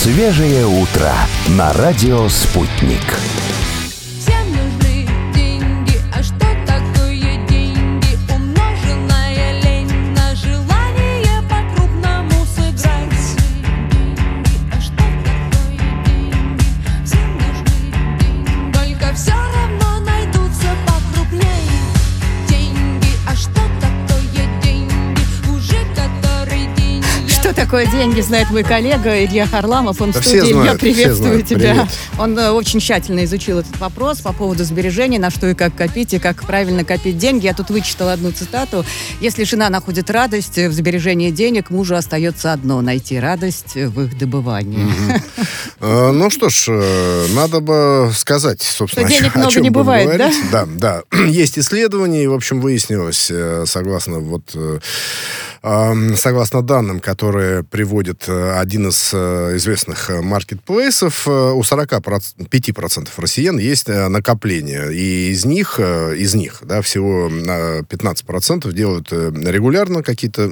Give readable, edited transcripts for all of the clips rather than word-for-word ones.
Свежее утро на радио «Спутник». Всем нужны деньги, а что такое деньги? Умноженная лень на желание по-крупному сыграть. Деньги, а что такое деньги? Всем нужны деньги, только все равно найдутся покрупнее. Деньги, а что такое деньги? Уже который день. Что такое деньги, знает мой коллега Илья Харламов. Он в Да студии. все знают, Илья, приветствую все знают. тебя. Привет. Он очень тщательно изучил этот вопрос по поводу сбережений, на что и как копить, и как правильно копить деньги. Я тут вычитала одну цитату. Если жена находит радость в сбережении денег, мужу остается одно — найти радость в их добывании. Ну что ж, надо бы сказать, собственно, Что денег о много чем не будем бывает, говорить. Да? Есть исследования, и, в общем, выяснилось, согласно данным, которые приводит один из известных маркетплейсов, у 45% россиян есть накопление. И из них, да, всего 15% делают регулярно какие-то,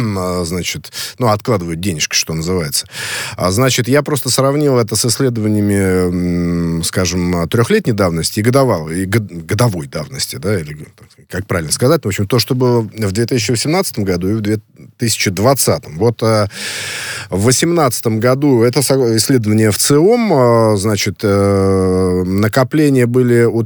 откладывают денежки, что называется. Значит, я просто сравнил это с исследованиями, скажем, трехлетней давности и годовой давности, да, или как правильно сказать. В общем, то, что было в 2018 году и в 2020. Вот в 2018 году, это исследование в ЦИОМ, значит, накопления были у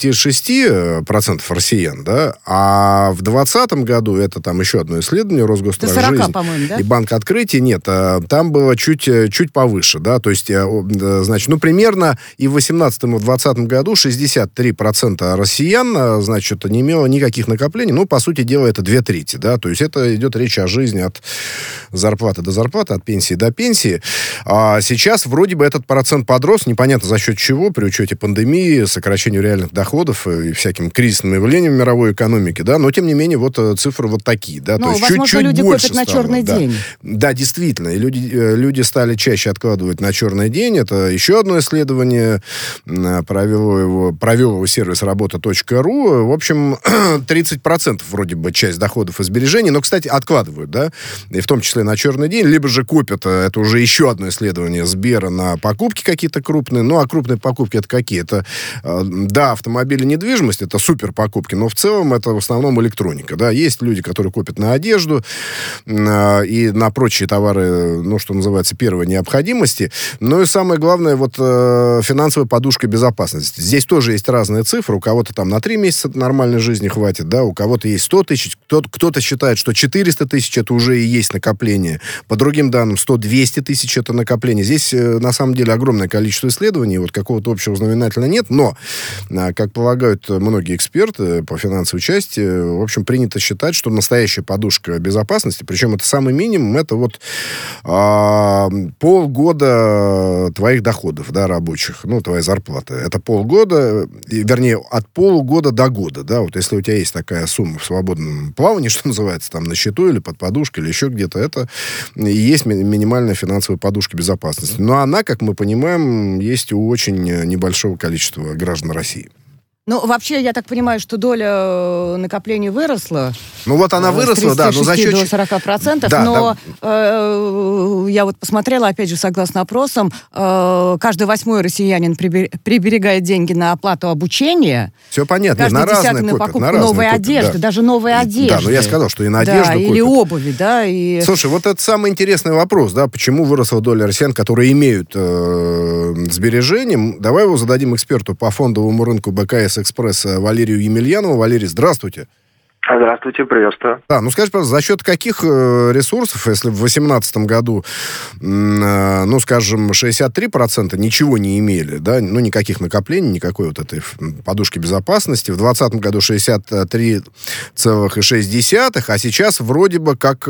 36% россиян, да, а в 2020 году, это там еще одно исследование, Росгострах До 40, жизнь по-моему, да? и Банк Открытий, нет, там было чуть повыше, да, то есть, значит, примерно и в 2018, и в 2020 году 63% россиян, значит, не имело никаких накоплений, по сути дела, это 2/3, да, то есть это идет речь о жизни от зарплаты до зарплаты, от пенсии до пенсии. А сейчас вроде бы этот процент подрос, непонятно за счет чего, при учете пандемии, сокращению реальных доходов и всяким кризисным явлениям в мировой экономике, да, но тем не менее вот цифры вот такие, да, то есть возможно, чуть-чуть люди больше копят на стало, черный да. день. Да, действительно, и люди стали чаще откладывать на черный день. Это еще одно исследование, провел его сервис работа.ру. В общем, 30% вроде бы часть доходов и сбережений, но, кстати, откладывают, да, и в том числе на черный день, либо же копят, это уже еще одно исследование Сбера, на покупки какие-то крупные. А крупные покупки это какие? Это, да, автомобили, недвижимость, это супер покупки, но в целом это в основном электроника, да. Есть люди, которые копят на одежду и на прочие товары, что называется, первой необходимости. Но и самое главное, финансовая подушка безопасности. Здесь тоже есть разные цифры. У кого-то там на 3 месяца нормальной жизни хватит, да, у кого-то есть 100 тысяч, кто-то считает, что 400 тысяч это уже и есть накопление. По другим данным, 100-200 тысяч это накопление. Здесь, на самом деле, огромное количество исследований, какого-то общего знаменателя нет, но, как полагают многие эксперты по финансовой части, в общем, принято считать, что настоящая подушка безопасности, причем это самый минимум, это полгода твоих доходов, да, рабочих, твоя зарплата. Это полгода, вернее, от полугода до года, да, если у тебя есть такая сумма в свободном плавании, что называется, там, на счету или под подушкой, или еще где-то, это и есть минимальная финансовая подушка безопасности. Но она, как мы понимаем, есть у очень небольшого количества граждан России. Вообще, я так понимаю, что доля накоплений выросла. Она выросла, да, но за счет... до 40%, да, но я посмотрела, опять же, согласно опросам, каждый 8-й россиянин приберегает деньги на оплату обучения. Все понятно, каждый на 10-й разные на копят, покупку на разные новой копят, одежды, да. даже новой одежды. Да, но я сказал, что и на одежду копят. или обуви, да. И... Слушай, это самый интересный вопрос, да, почему выросла доля россиян, которые имеют сбережения. Давай его зададим эксперту по фондовому рынку БКС «Экспресс» Валерию Емельянову. Валерий, здравствуйте. Здравствуйте, приветствую. Да, скажи, пожалуйста, за счет каких ресурсов, если в 2018 году, скажем, 63% ничего не имели, да, никаких накоплений, никакой этой подушки безопасности, в 2020 году 63,6%, а сейчас вроде бы как,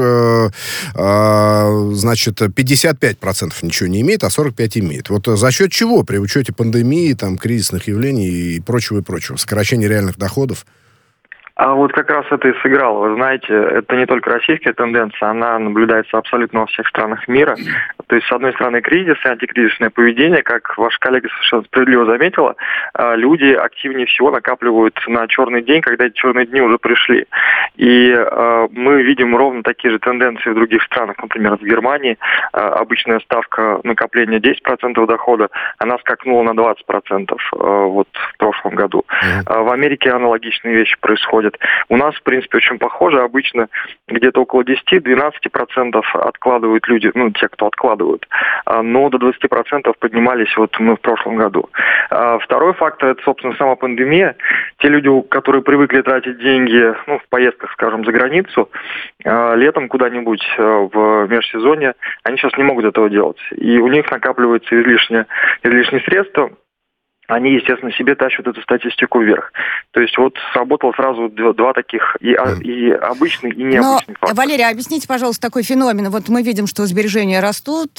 55% ничего не имеет, а 45% имеет. За счет чего при учете пандемии, кризисных явлений и прочего, сокращения реальных доходов? А вот как раз это и сыграло. Вы знаете, это не только российская тенденция, она наблюдается абсолютно во всех странах мира. То есть, с одной стороны, кризис и антикризисное поведение, как ваша коллега совершенно справедливо заметила, люди активнее всего накапливают на черный день, когда эти черные дни уже пришли. И мы видим ровно такие же тенденции в других странах. Например, в Германии обычная ставка накопления 10% дохода, она скакнула на 20% вот в прошлом году. В Америке аналогичные вещи происходят. У нас, в принципе, очень похоже. Обычно где-то около 10-12% откладывают люди, те, кто откладывают. Но до 20% поднимались вот мы в прошлом году. Второй фактор – это, собственно, сама пандемия. Те люди, которые привыкли тратить деньги, в поездках, скажем, за границу, летом куда-нибудь в межсезонье, они сейчас не могут этого делать. И у них накапливаются излишние средства. Они, естественно, себе тащат эту статистику вверх. То есть вот сработало сразу два таких, и обычный, и необычный фактор. Валерий, объясните, пожалуйста, такой феномен. Вот мы видим, что сбережения растут,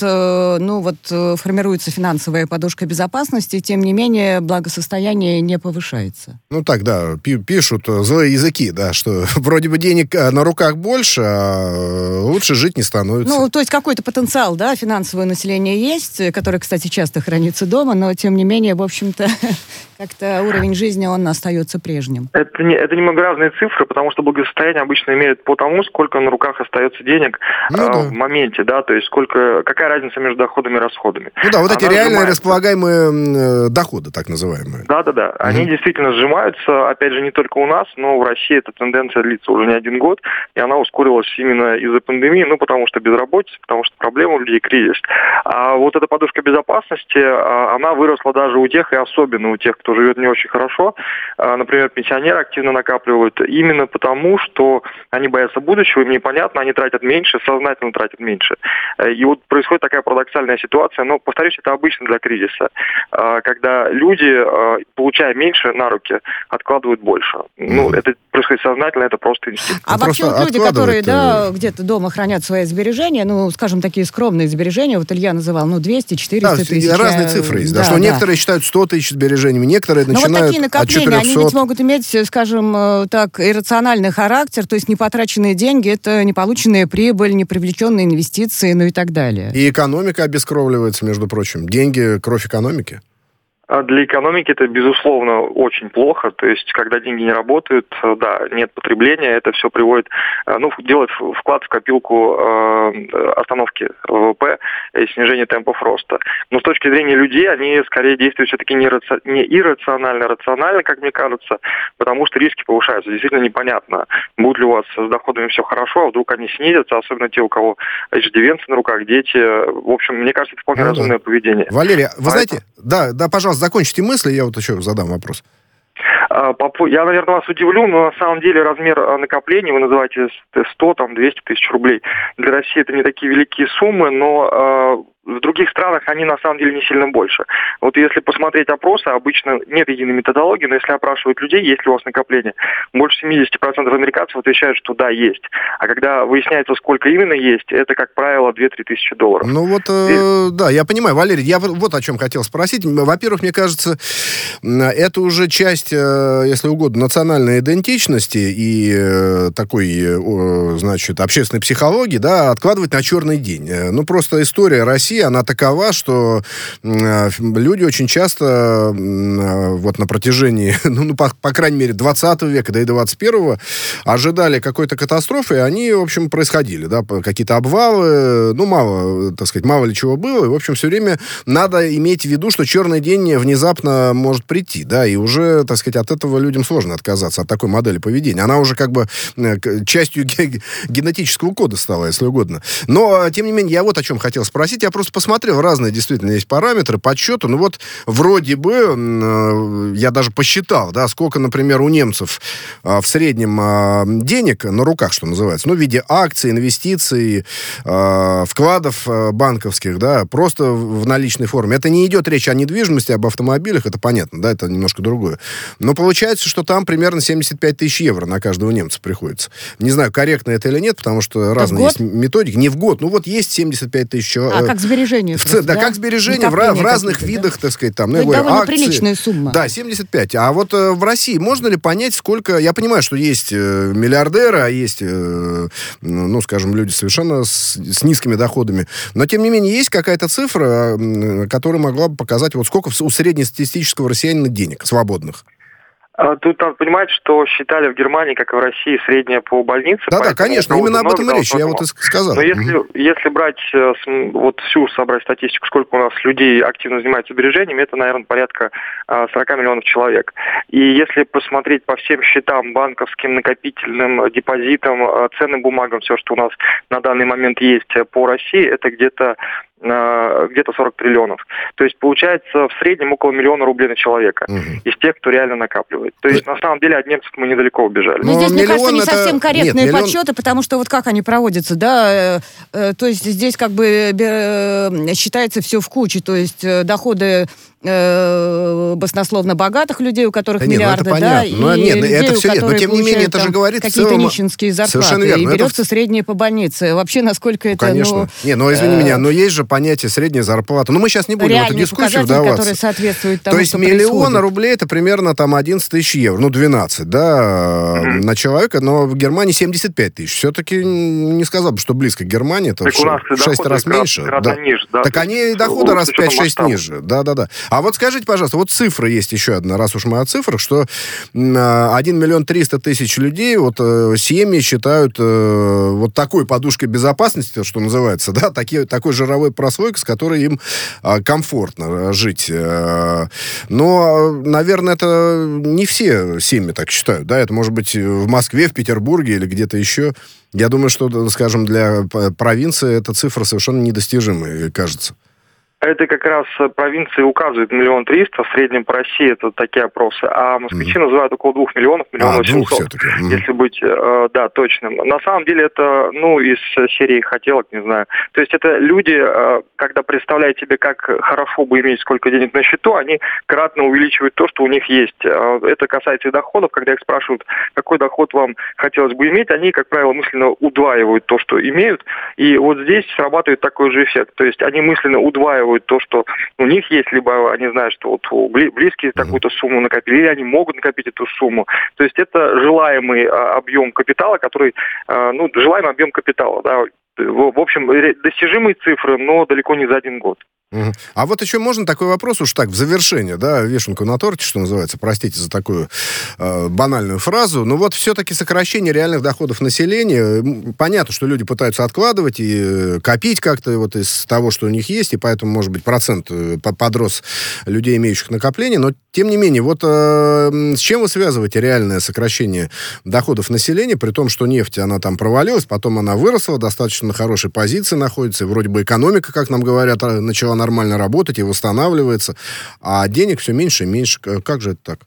формируется финансовая подушка безопасности, тем не менее благосостояние не повышается. Пишут злые языки, да, что вроде бы денег на руках больше, а лучше жить не становится. То есть какой-то потенциал, да, финансового населения есть, который, кстати, часто хранится дома, но тем не менее, в общем-то, как-то уровень жизни, он остается прежним. Это немного разные цифры, потому что благосостояние обычно меряют по тому, сколько на руках остается денег в моменте, да, то есть какая разница между доходами и расходами. Эти реальные располагаемые доходы, так называемые. Да. Они действительно сжимаются, опять же, не только у нас, но в России эта тенденция длится уже не один год, и она ускорилась именно из-за пандемии, потому что безработица, потому что проблема у людей, кризис. А вот эта подушка безопасности, она выросла даже у тех, и особенно у тех, кто живет не очень хорошо. Например, пенсионеры активно накапливают именно потому, что они боятся будущего, им непонятно, они тратят меньше, сознательно тратят меньше. И вот происходит такая парадоксальная ситуация, но, повторюсь, это обычно для кризиса, когда люди, получая меньше на руки, откладывают больше. Это происходит сознательно, это просто инстинкт. А вообще люди, которые где-то дома хранят свои сбережения, скажем, такие скромные сбережения, вот Илья называл, 200-400 тысяч. Разные цифры есть, что некоторые считают 100 тысяч сбережениями, некоторые начинают такие накопления, они ведь могут иметь, скажем так, иррациональный характер, то есть непотраченные деньги, это не полученная прибыль, не привлеченные инвестиции, и так далее. И экономика обескровливается, между прочим. Деньги — кровь экономики. Для экономики это, безусловно, очень плохо. То есть, когда деньги не работают, нет потребления, это все приводит, делает вклад в копилку остановки ВВП и снижения темпов роста. Но с точки зрения людей, они скорее действуют все-таки не иррационально, а рационально, как мне кажется, потому что риски повышаются. Действительно непонятно, будет ли у вас с доходами все хорошо, а вдруг они снизятся, особенно те, у кого иждивенцы на руках, дети. В общем, мне кажется, это вполне разумное поведение. Валерий, вы знаете, пожалуйста, закончите мысли, я еще задам вопрос. Я, наверное, вас удивлю, но на самом деле размер накоплений, вы называете 100, 200 тысяч рублей. Для России это не такие великие суммы, но в других странах они на самом деле не сильно больше. Вот если посмотреть опросы, обычно нет единой методологии, но если опрашивают людей, есть ли у вас накопление, больше 70% американцев отвечают, что да, есть. А когда выясняется, сколько именно есть, это, как правило, 2-3 тысячи долларов. Я понимаю, Валерий, я вот о чем хотел спросить. Во-первых, мне кажется, это уже часть, если угодно, национальной идентичности и такой, общественной психологии, откладывать на черный день. Просто история России, она такова, что люди очень часто на протяжении, по крайней мере, 20 века, да и 21-го, ожидали какой-то катастрофы, и они, в общем, происходили, какие-то обвалы, мало ли чего было, и, в общем, все время надо иметь в виду, что черный день внезапно может прийти, и уже, от этого людям сложно отказаться, от такой модели поведения. Она уже частью генетического кода стала, если угодно. Но, тем не менее, я вот о чем хотел спросить. Я просто посмотрел, разные действительно есть параметры подсчета. Вроде бы, я даже посчитал, сколько, например, у немцев в среднем денег на руках, что называется, в виде акций, инвестиций, вкладов банковских, просто в наличной форме. Это не идет речь о недвижимости, об автомобилях, это понятно, это немножко другое. Но получается, что там примерно 75 тысяч евро на каждого немца приходится. Не знаю, корректно это или нет, потому что разные есть методики. Не в год, есть 75 тысяч. Как сбережения. Да, как сбережения в разных видах, так сказать, там, ну, я говорю, довольно акции. Приличная сумма. Да, 75. А вот в России можно ли понять, сколько... Я понимаю, что есть миллиардеры, а есть, ну, скажем, люди совершенно с низкими доходами. Но, тем не менее, есть какая-то цифра, которая могла бы показать, вот сколько у среднестатистического россиянина денег свободных? Тут надо понимать, что считали в Германии, как и в России, среднее по больнице. Да, конечно, именно об этом и речь, я вот и сказал. Но если брать, вот всю собрать статистику, сколько у нас людей активно занимаются сбережениями, это, наверное, порядка 40 миллионов человек. И если посмотреть по всем счетам, банковским, накопительным, депозитам, ценным бумагам, все, что у нас на данный момент есть по России, это где-то 40 триллионов. То есть получается в среднем около 1 миллиона рублей на человека из тех, кто реально накапливает. То есть на самом деле от немцев мы недалеко убежали. Но здесь, мне кажется, не совсем корректные подсчеты, потому что вот как они проводятся, да, то есть здесь как бы считается все в куче, то есть доходы баснословно богатых людей, у которых миллиарды, да, и людей, это все у которых но тем не менее это же говорит какие-то нищенские зарплаты, верно, и берется среднее по больнице. Вообще, насколько это... Конечно. Извини меня, но есть же понятие средняя зарплата. Но мы сейчас не будем в эту дискуссию вдаваться. Которые соответствуют тому, то есть миллион рублей это примерно там 11 тысяч евро, 12, да, на человека, но в Германии 75 тысяч. Все-таки не сказал бы, что близко к Германии, это в 6 раз меньше. Так они доходы раз в 5-6 ниже. Да. А вот скажите, пожалуйста, вот цифра есть еще одна, раз уж мы о цифрах, что 1 миллион 300 тысяч людей, вот семьи считают вот такой подушкой безопасности, что называется, да, такой жировой прослойкой, с которой им комфортно жить. Но, наверное, это не все семьи так считают, да, это может быть в Москве, в Петербурге или где-то еще. Я думаю, что, скажем, для провинции эта цифра совершенно недостижимая, кажется. Это как раз провинции указывают 1 300 000, в среднем по России это такие опросы, а москвичи называют около 2 миллионов, 1 700 000, если быть, да, точным. На самом деле это, из серии хотелок, не знаю. То есть это люди, когда представляют себе, как хорошо бы иметь сколько денег на счету, они кратно увеличивают то, что у них есть. Это касается и доходов, когда их спрашивают, какой доход вам хотелось бы иметь, они, как правило, мысленно удваивают то, что имеют, и вот здесь срабатывает такой же эффект. То есть они мысленно удваивают то, что у них есть, либо они знают, что вот близкие такую-то сумму накопили, или они могут накопить эту сумму. То есть это желаемый объем капитала, который, желаемый объем капитала, да, в общем, достижимые цифры, но далеко не за 1 год. А вот еще можно такой вопрос, уж так, в завершение, да, вишенку на торте, что называется, простите за такую банальную фразу, но вот все-таки сокращение реальных доходов населения, понятно, что люди пытаются откладывать и копить как-то вот из того, что у них есть, и поэтому, может быть, процент подрос людей, имеющих накопления, но, тем не менее, вот с чем вы связываете реальное сокращение доходов населения, при том, что нефть, она там провалилась, потом она выросла, достаточно на хорошей позиции находится, и вроде бы экономика, как нам говорят, начала нормально работать и восстанавливается, а денег все меньше и меньше. Как же это так?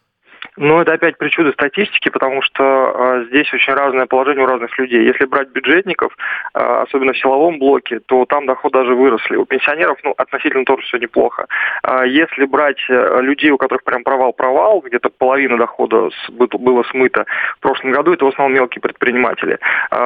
Это опять причуда статистики, потому что здесь очень разное положение у разных людей. Если брать бюджетников, особенно в силовом блоке, то там доходы даже выросли. У пенсионеров, относительно тоже все неплохо. Если брать людей, у которых прям провал, где-то половина дохода было смыто в прошлом году, это в основном мелкие предприниматели.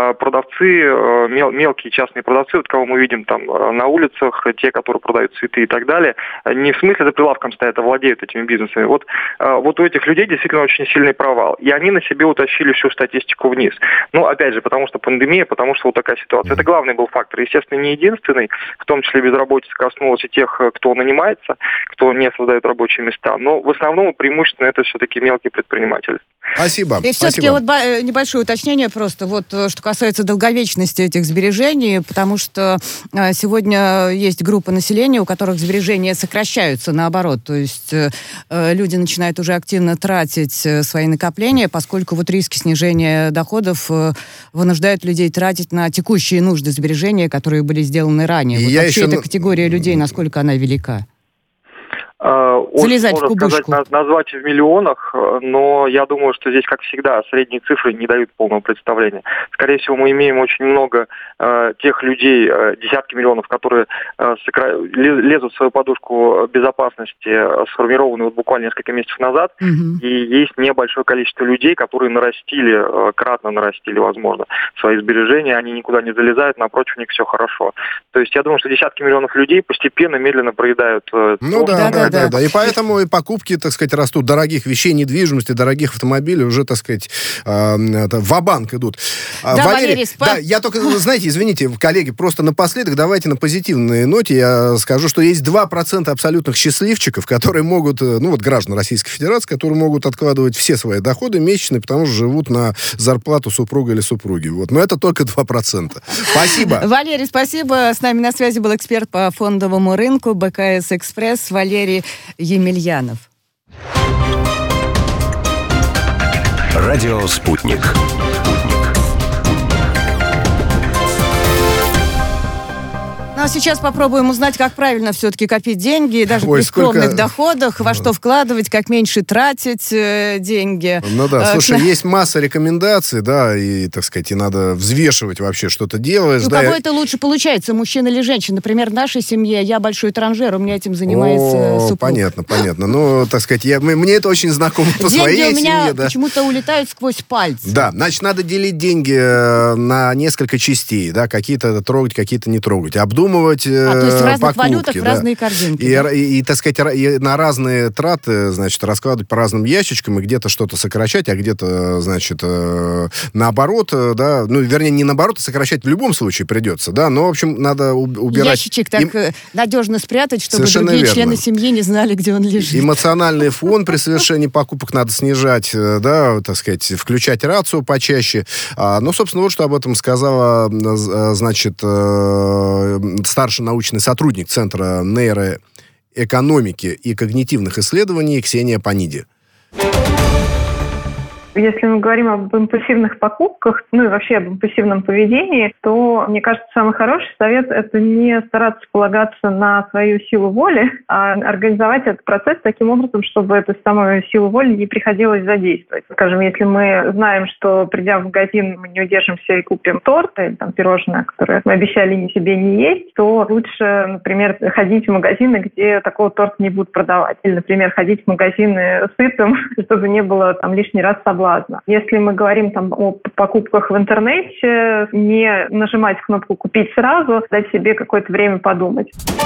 Продавцы, мелкие частные продавцы, вот кого мы видим там на улицах, те, которые продают цветы и так далее, не в смысле за прилавком стоят, а владеют этими бизнесами. Вот у этих людей действительно очень сильный провал. И они на себе утащили всю статистику вниз. Опять же, потому что пандемия, потому что вот такая ситуация. Это главный был фактор. Естественно, не единственный. В том числе безработица коснулась и тех, кто нанимается, кто не создает рабочие места. Но в основном преимущественно это все-таки мелкие предприниматели. Спасибо. И все-таки вот небольшое уточнение просто, вот что касается долговечности этих сбережений, потому что сегодня есть группа населения, у которых сбережения сокращаются наоборот, то есть люди начинают уже активно тратить свои накопления, поскольку вот риски снижения доходов вынуждают людей тратить на текущие нужды сбережения, которые были сделаны ранее. Вот вообще эта категория людей, насколько она велика? Залезать в Очень сложно кубышку. сказать, назвать в миллионах, но я думаю, что здесь, как всегда, средние цифры не дают полного представления. Скорее всего, мы имеем очень много тех людей, десятки миллионов, которые лезут в свою подушку безопасности, сформированную вот буквально несколько месяцев назад, Мгм. и есть небольшое количество людей, которые кратно нарастили, возможно, свои сбережения, они никуда не залезают, напротив, у них все хорошо. То есть я думаю, что десятки миллионов людей постепенно, медленно проедают Ну то, да, что да, да. да. И поэтому и покупки, так сказать, растут дорогих вещей, недвижимости, дорогих автомобилей уже, так сказать, ва-банк идут. Да, Валерий, да, я только, знаете, извините, коллеги, просто напоследок давайте на позитивной ноте я скажу, что есть 2% абсолютных счастливчиков, которые могут, ну вот граждан Российской Федерации, которые могут откладывать все свои доходы месячные, потому что живут на зарплату супруга или супруги. Вот. Но это только 2%. Спасибо. Валерий, спасибо. С нами на связи был эксперт по фондовому рынку БКС Экспресс Валерий Емельянов. Радио «Спутник». Ну, а сейчас попробуем узнать, как правильно все-таки копить деньги, даже Ой, при скромных сколько- доходах, во что вкладывать, как меньше тратить деньги. Ну да, слушай, К- есть масса рекомендаций, да, и, так сказать, и надо взвешивать вообще, что ты делаешь. У да, кого это лучше получается, мужчина или женщина? Например, в нашей семье я большой транжир, у меня этим занимается О, супруг. понятно. Ну, так сказать, мне это очень знакомо по Деньги своей у меня семье, да. почему-то улетают сквозь пальцы. Да, значит, надо делить деньги на несколько частей, да, какие-то трогать, какие-то не трогать, обдумывать То есть в разных покупки, валютах да. разные корзинки. И, да? так сказать, и на разные траты, значит, раскладывать по разным ящичкам, и где-то что-то сокращать, а где-то, значит, наоборот, да, ну, вернее, не наоборот, а сокращать в любом случае придется, да, но, в общем, надо убирать... Ящичек так надежно спрятать, чтобы Совершенно другие верно. члены семьи не знали, где он лежит. Эмоциональный фон при совершении покупок надо снижать, да, так сказать, включать рацию почаще. Ну, собственно, вот что об этом сказала, значит, старший научный сотрудник Центра нейроэкономики и когнитивных исследований Ксения Паниди. Если мы говорим об импульсивных покупках, ну и вообще об импульсивном поведении, то, мне кажется, самый хороший совет – это не стараться полагаться на свою силу воли, а организовать этот процесс таким образом, чтобы эту самую силу воли не приходилось задействовать. Скажем, если мы знаем, что, придя в магазин, мы не удержимся и купим торт или там, пирожное, которое мы обещали себе не есть, то лучше, например, ходить в магазины, где такого торта не будут продавать. Или, например, ходить в магазины сытым, чтобы не было там лишний раз соблазна. Если мы говорим там о покупках в интернете, не нажимать кнопку «Купить сразу», дать себе какое-то время подумать.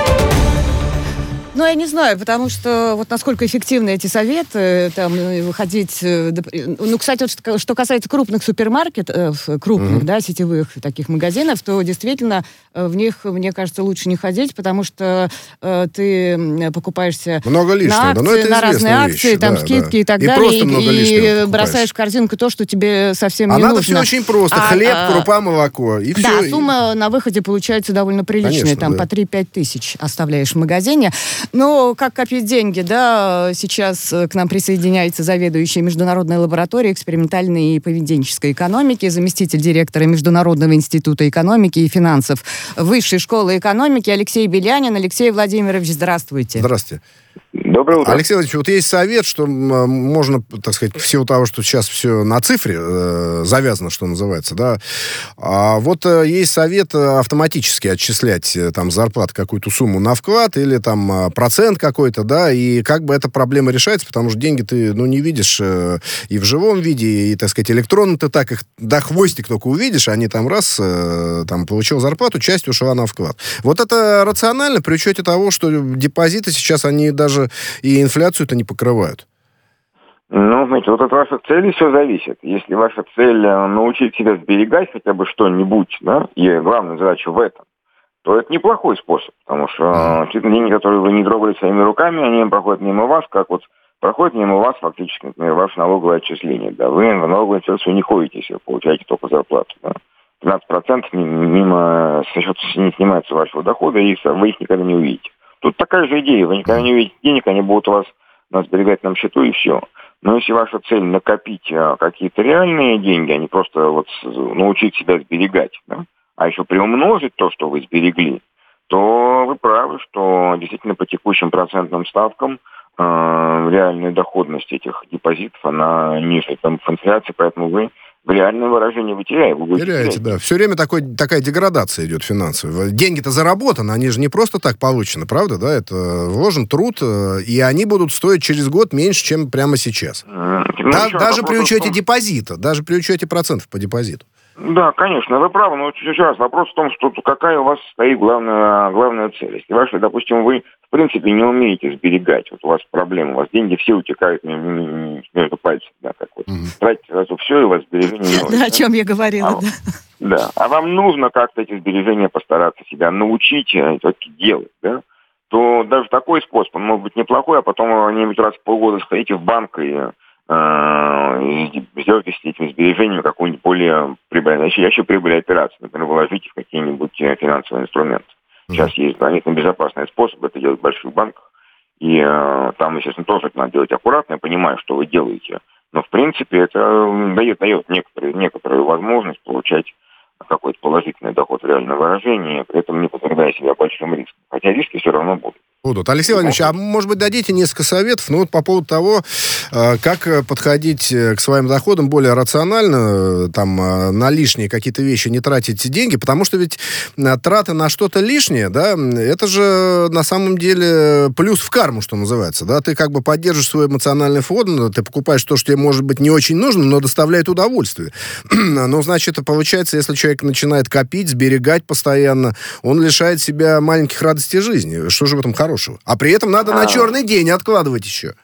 Ну, я не знаю, потому что вот насколько эффективны эти советы, там, выходить... Ну, кстати, вот что касается крупных супермаркетов, крупных, да, сетевых таких магазинов, то действительно в них, мне кажется, лучше не ходить, потому что ты покупаешься Много лишнего, на акции, но это на разные известные акции, вещи, там да, скидки да. и так И далее, просто много лишнего и покупаешь. бросаешь в корзинку то, что тебе совсем А не надо нужно. все очень просто. Хлеб, крупа, молоко. И все. Да, сумма на выходе получается довольно приличная, Конечно, там да. по 3-5 тысяч оставляешь в магазине. Но как копить деньги, да, сейчас к нам присоединяется заведующий Международной лабораторией экспериментальной и поведенческой экономики, заместитель директора Международного института экономики и финансов Высшей школы экономики Алексей Белянин. Алексей Владимирович, здравствуйте. Здравствуйте. Доброе утро. Алексей Владимирович, вот есть совет, что можно, так сказать, в силу того, что сейчас все на цифре завязано, что называется, да, а вот есть совет автоматически отчислять там зарплат какую-то сумму на вклад или там процент какой-то, да, и как бы эта проблема решается, потому что деньги ты, ну, не видишь и в живом виде, и, так сказать, электронно ты так их до хвостик только увидишь, они там раз, там, получил зарплату, часть ушла на вклад. Вот это рационально при учете того, что депозиты сейчас, они даже и инфляцию-то не покрывают. Ну, знаете, вот от ваших целей все зависит. Если ваша цель научить себя сберегать хотя бы что-нибудь, да, и главная задача в этом, то это неплохой способ, потому что действительно деньги, которые вы не трогали своими руками, они проходят мимо вас, как вот проходит мимо вас фактически, например, ваше налоговое отчисление. Да, вы в налоговую инспекцию не ходите, если вы получаете только зарплату. Да. 15% мимо со счета не снимается вашего дохода, и вы их никогда не увидите. Тут такая же идея. Вы никогда не увидите денег, они будут у вас на сберегательном счету, и все. Но если ваша цель накопить какие-то реальные деньги, а не просто вот научить себя сберегать, да, а еще приумножить то, что вы сберегли, то вы правы, что действительно по текущим процентным ставкам реальная доходность этих депозитов, она ниже темпов инфляции, поэтому вы в реальном выражении вы теряете. Вы будете Теряете, терять. да. Все время такая деградация идет финансовая. Деньги-то заработаны, они же не просто так получены, правда, да? Это вложен труд, и они будут стоить через год меньше, чем прямо сейчас. Даже при учете депозита, даже при учете процентов по депозиту. Да, конечно, вы правы, но еще раз, вопрос в том, что какая у вас стоит главная цель. Если ваша, допустим, вы в принципе не умеете сберегать, вот у вас проблема, у вас деньги все утекают между пальцами, да, как вот. Тратите сразу все, и у вас сбережения не Да, о чем я говорила, да. Да, а вам нужно как-то эти сбережения постараться себя научить все-таки делать, да, то даже такой способ, он может быть неплохой, а потом где-нибудь раз в полгода сходите в банк и сделайте с этими сбережениями какую-нибудь более настоящую прибыль операцию. Например, вложите в какие-нибудь финансовые инструменты. Сейчас есть сравнительно безопасный способ это делать в больших банках. И там, естественно, тоже это надо делать аккуратно. Я понимаю, что вы делаете. Но, в принципе, это дает некоторую возможность получать какой-то положительный доход в реальном выражении, при этом не подвергая себя большим рискам. Хотя риски все равно будут. Алексей Владимирович, а может быть дадите несколько советов, по поводу того, как подходить к своим доходам более рационально, на лишние какие-то вещи не тратить деньги, потому что ведь траты на что-то лишнее, да, это же на самом деле плюс в карму, что называется, да, ты как бы поддерживаешь свой эмоциональный фон, ты покупаешь то, что тебе может быть не очень нужно, но доставляет удовольствие. Значит, получается, если человек начинает копить, сберегать постоянно, он лишает себя маленьких радостей жизни. Что же в этом хорошего? А при этом надо на черный день откладывать еще.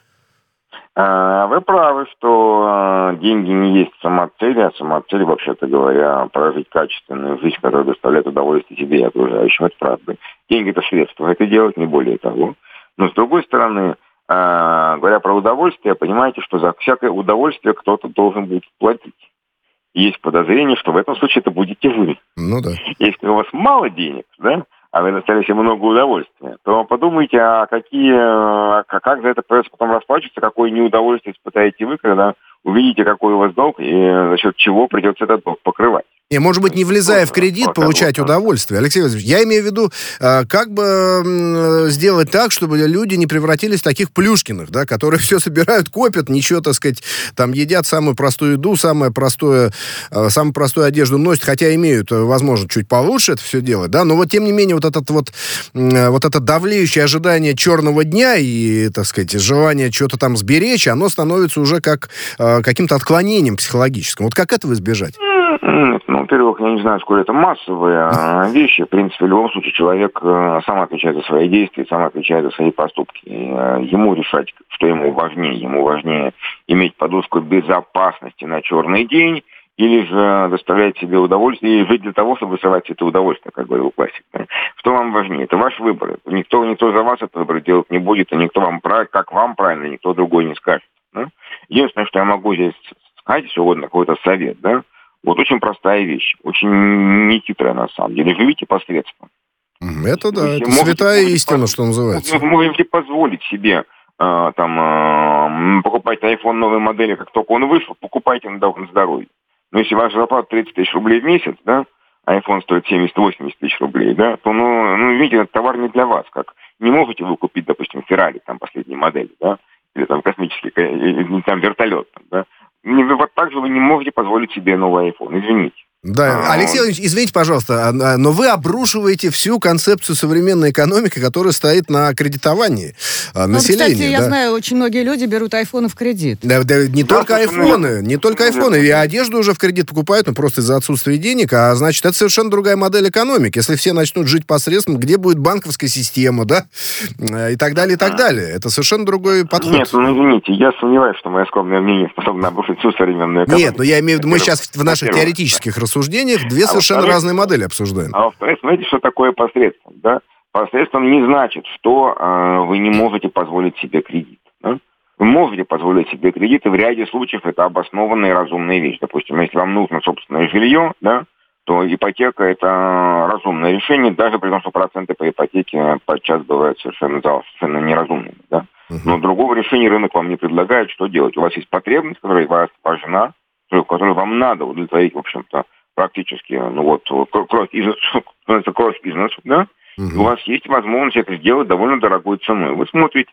Вы правы, что деньги не есть самоцель, а самоцель, вообще-то говоря, прожить качественную жизнь, которая доставляет удовольствие себе и окружающим. Это правда. Деньги — это средство это делать, не более того. Но, с другой стороны, говоря про удовольствие, понимаете, что за всякое удовольствие кто-то должен будет платить. Есть подозрение, что в этом случае это будете вы. Ну да. Если у вас мало денег, да, а вы доставили себе много удовольствия, то подумайте, как за это придется потом расплачиваться, какое неудовольствие испытаете вы, когда увидите, какой у вас долг, и за счет чего придется этот долг покрывать. Может быть, не влезая в кредит, получать удовольствие. Алексей Владимирович, я имею в виду, как бы сделать так, чтобы люди не превратились в таких Плюшкиных, да, которые все собирают, копят, ничего, так сказать, едят самую простую еду, самую простую одежду носят, хотя имеют, возможно, чуть получше это все делать, да, но тем не менее, это давлеющее ожидание черного дня и, так сказать, желание что-то там сберечь, оно становится уже как каким-то отклонением психологическим. Вот как этого избежать? Во-первых, я не знаю, сколько это массовые вещи. В принципе, в любом случае человек сам отвечает за свои действия, сам отвечает за свои поступки. Ему решать, что ему важнее. Ему важнее иметь подушку безопасности на черный день или же доставлять себе удовольствие и жить для того, чтобы высылать это удовольствие, как говорил классик. Что вам важнее? Это ваш выбор. Никто за вас этот выбор делать не будет, и никто вам как вам правильно, никто другой не скажет. Да? Единственное, что я могу здесь сказать, если угодно, какой-то совет, да, очень простая вещь, очень нехитрая на самом деле. Живите посредством. Это да, это святая истина, что называется. Вы можете позволить себе покупать iPhone новой модели, как только он вышел, покупайте на здоровье. Но если ваша зарплата 30 тысяч рублей в месяц, да, iPhone стоит 70-80 тысяч рублей, да, то, видите, этот товар не для вас. Как не можете вы купить, допустим, Ferrari, последней модели, да, или космический, вертолет, да. Вот так же вы не можете позволить себе новый iPhone, извините. Да, Алексей Владимирович, извините, пожалуйста, но вы обрушиваете всю концепцию современной экономики, которая стоит на кредитовании населения. Кстати, я знаю, очень многие люди берут айфоны в кредит. Да, не только айфоны, и одежду уже в кредит покупают, просто из-за отсутствия денег, а значит, это совершенно другая модель экономики. Если все начнут жить посредством, где будет банковская система, да, и так далее, и так далее. Это совершенно другой подход. Нет, извините, я сомневаюсь, что мое скромное мнение способно обрушить всю современную экономику. Нет, но я имею в виду, мы сейчас в наших теоретических рассуждениях две совершенно разные модели обсуждаем. А во-вторых, знаете, что такое посредством? Да? Посредством не значит, что вы не можете позволить себе кредит. Да? Вы можете позволить себе кредит, и в ряде случаев это обоснованная и разумная вещь. Допустим, если вам нужно собственное жилье, да, то ипотека – это разумное решение, даже при том, что проценты по ипотеке подчас бывают совершенно неразумными. Да? Но другого решения рынок вам не предлагает, что делать. У вас есть потребность, которая важна, которую вам надо удовлетворить, в общем-то, практически, кровь бизнесу, да, у вас есть возможность это сделать довольно дорогой ценой. Вы смотрите,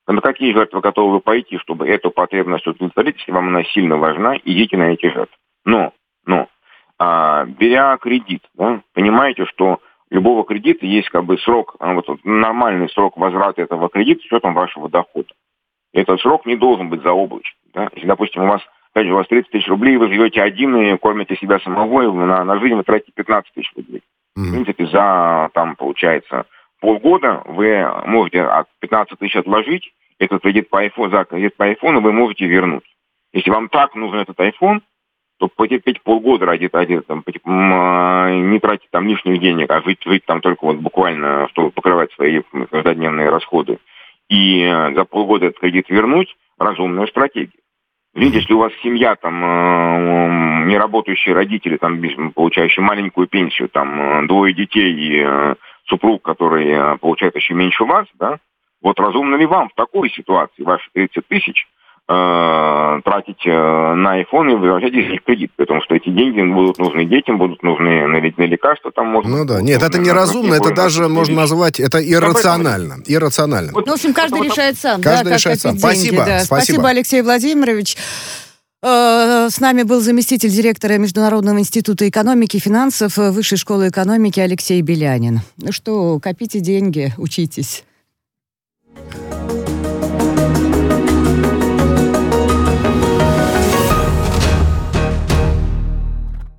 на какие жертвы готовы вы пойти, чтобы эту потребность удовлетворить, если вам она сильно важна, идите на эти жертвы. Но, беря кредит, да, понимаете, что любого кредита есть как бы срок, нормальный срок возврата этого кредита с учетом вашего дохода. Этот срок не должен быть заоблачен. Да? Если, допустим, у вас 30 тысяч рублей, вы живете один и кормите себя самого, и на жизнь вы тратите 15 тысяч рублей. В принципе, за, получается, полгода вы можете 15 тысяч отложить, этот кредит по айфону вы можете вернуть. Если вам так нужен этот айфон, то потерпеть полгода не тратить там лишних денег, а жить там только буквально, чтобы покрывать свои каждодневные расходы. И за полгода этот кредит вернуть – разумная стратегия. Видите, если у вас семья, неработающие родители, получающие маленькую пенсию, 2 детей и супруг, который получает еще меньше вас, да, вот разумно ли вам в такой ситуации ваши 30 тысяч тратить на iPhone и возвращать из них кредит, потому что эти деньги будут нужны детям, будут нужны на лекарства, Нет, это неразумно, это даже можно назвать, это иррационально. Иррационально. В общем, каждый решает сам. Каждый решает сам. Спасибо. Спасибо, Алексей Владимирович. С нами был заместитель директора Международного института экономики и финансов Высшей школы экономики Алексей Белянин. Ну что, копите деньги, учитесь.